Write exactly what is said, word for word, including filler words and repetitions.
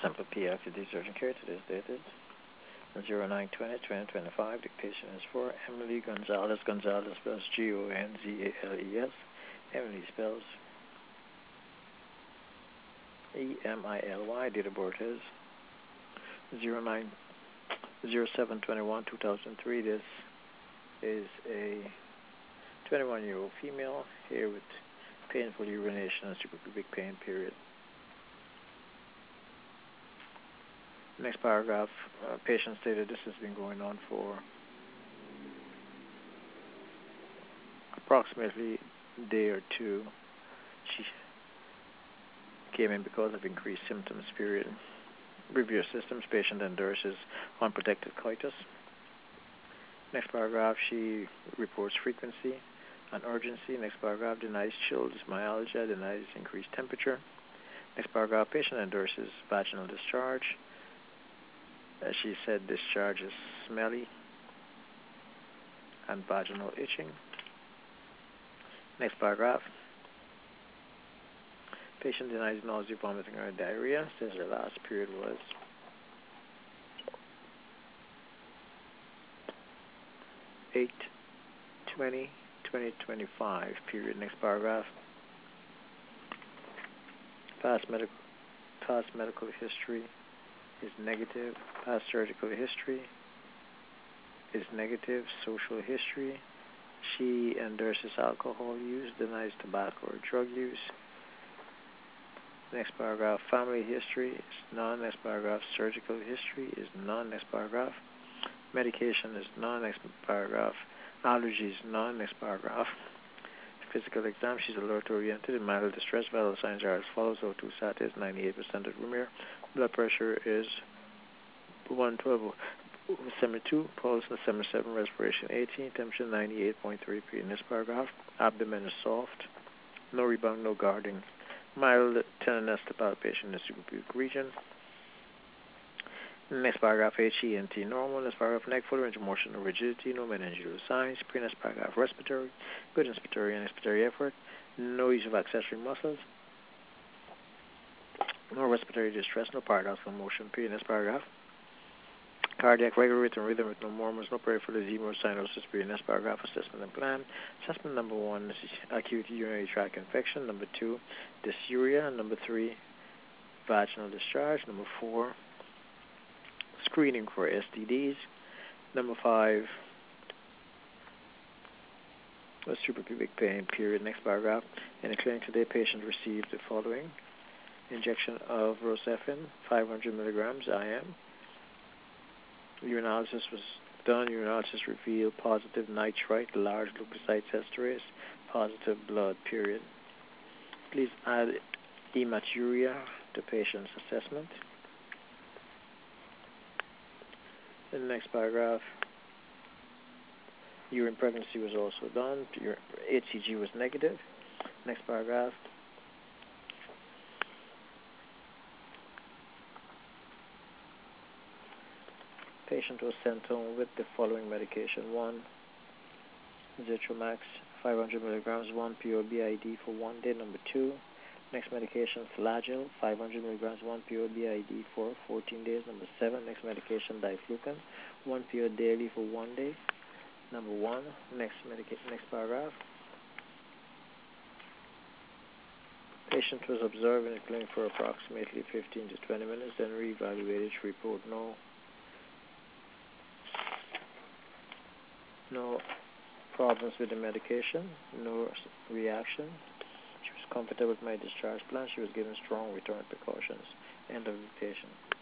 Sample P after this urgent care. Today's dated zero nine twenty twenty twenty-five. Dictation is for Emily Gonzalez. Gonzalez spells G O N Z A L E S. Emily spells E M I L Y. Date of birth is zero nine zero seven twenty-one two thousand three. This is a twenty-one-year-old female here with painful urination and suprapubic pain, period. Next paragraph, uh, patient stated this has been going on for approximately a day or two. She came in because of increased symptoms, period. Review systems, patient endorses unprotected coitus. Next paragraph, she reports frequency and urgency. Next paragraph, denies chills, myalgia, denies increased temperature. Next paragraph, patient endorses vaginal discharge. As she said, discharge is smelly and vaginal itching. Next paragraph, patient denies nausea, vomiting, or diarrhea. Says her last period was eight twenty twenty twenty-five, period. Next paragraph, past medical past medical history is negative. Past surgical history is negative. Social history, she endorses alcohol use, denies tobacco or drug use. Next paragraph, family history is none. Next paragraph, surgical history is none. Next paragraph, medication is none. Next paragraph, allergies none. Next paragraph, physical exam, she's alert oriented in mild distress. Vital signs are as follows: O two sat is ninety-eight percent at room air. Blood pressure is one twelve seventy-two, pulse seventy-seven, respiration eighteen, temperature ninety-eight point three P. In this paragraph, abdomen is soft, no rebound, no guarding, mild tenderness to palpation in the suprapubic region. Next paragraph, H E N T normal. Next paragraph, neck full range of motion, no rigidity, no meningeal signs. Pre-next paragraph, respiratory, good inspiratory and expiratory effort, no use of accessory muscles, no respiratory distress, no paradoxical motion. Pre-next paragraph, cardiac regular rhythm, rhythm with no murmurs, no peripheral edema or cyanosis. Pre-next paragraph, assessment and plan. Assessment number one is acute urinary tract infection. Number two, dysuria. Number three, vaginal discharge. Number four, screening for S T Ds. Number five, suprapubic pain, period. Next paragraph, in the clinic today, patient received the following: injection of Rocephin, five hundred milligrams I M. Urinalysis was done. Urinalysis revealed positive nitrite, large leukocyte esterase, positive blood, period. Please add hematuria to patient's assessment. In the next paragraph, urine pregnancy was also done. H C G was negative. Next paragraph, patient was sent home with the following medication: one, Zithromax, five hundred milligrams, one P O B I D for one day. Number two, next medication, Flagyl, five hundred milligrams, one P O B I D for fourteen days. Number seven, next medication, Diflucan, one P O daily for one day. Number one, next medication, next paragraph, patient was observed in the clinic for approximately fifteen to twenty minutes, then reevaluated to report no no problems with the medication, no reaction. She was comfortable with my discharge plan. She was given strong return precautions. End of dictation.